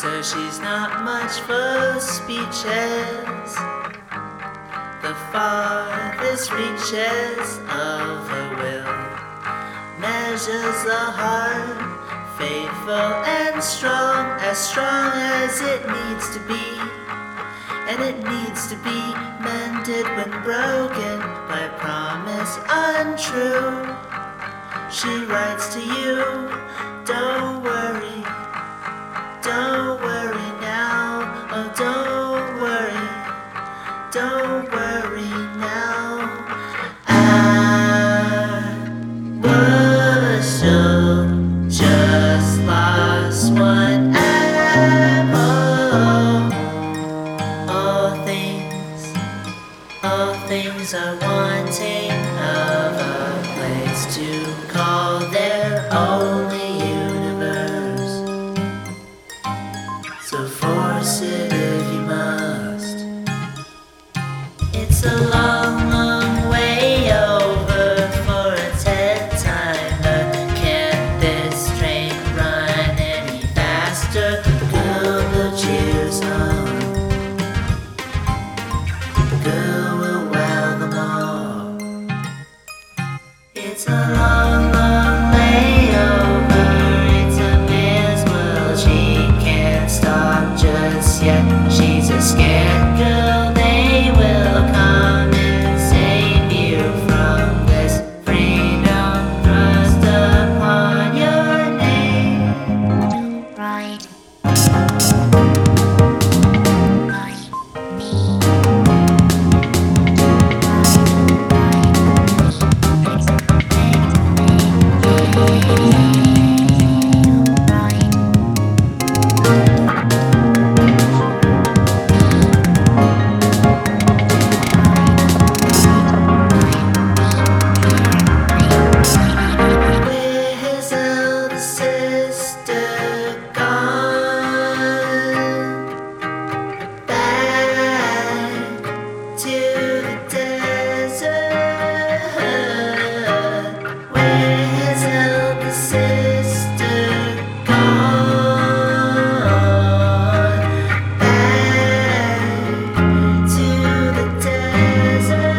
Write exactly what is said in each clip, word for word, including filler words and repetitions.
so she's not much for speeches. The farthest reaches of her will measures the heart, faithful and strong, as strong as it needs to be. And it needs to be mended when broken by promise untrue. She writes to you, don't worry, don't worry now, oh don't worry, don't worry now. I was so just lost one apple. All things, all things are wanting of a place to call their only universe. So force it if you must. It's a long, long way over for a dead time, but can't this train run any faster? Girl, will cheers on. Girl will wow them all. It's a long, long way over. It's a man's world. She can't stop just yet. She's a scared girl. They will come and save you from this freedom thrust upon your name. Right. Where's elder sister gone? Back to the desert. Where's elder sister gone? Back to the desert.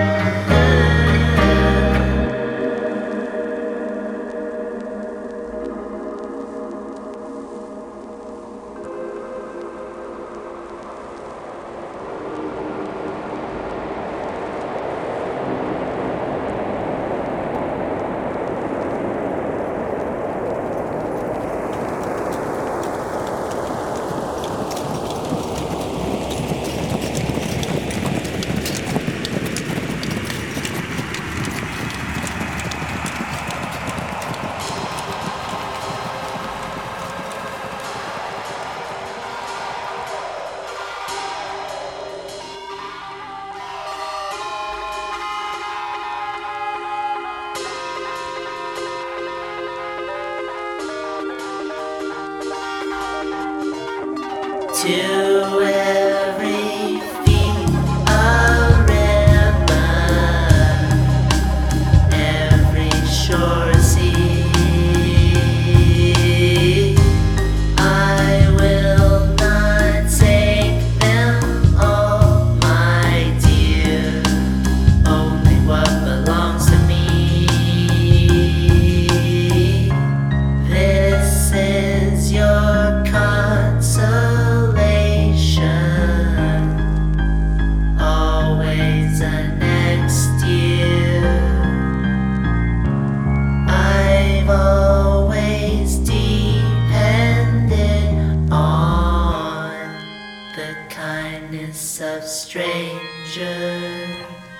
To every feet a river, every shore sea. I will not take them all, my dear, only what belongs to me. This is your consolation, always a next year. I've always depended on the kindness of strangers.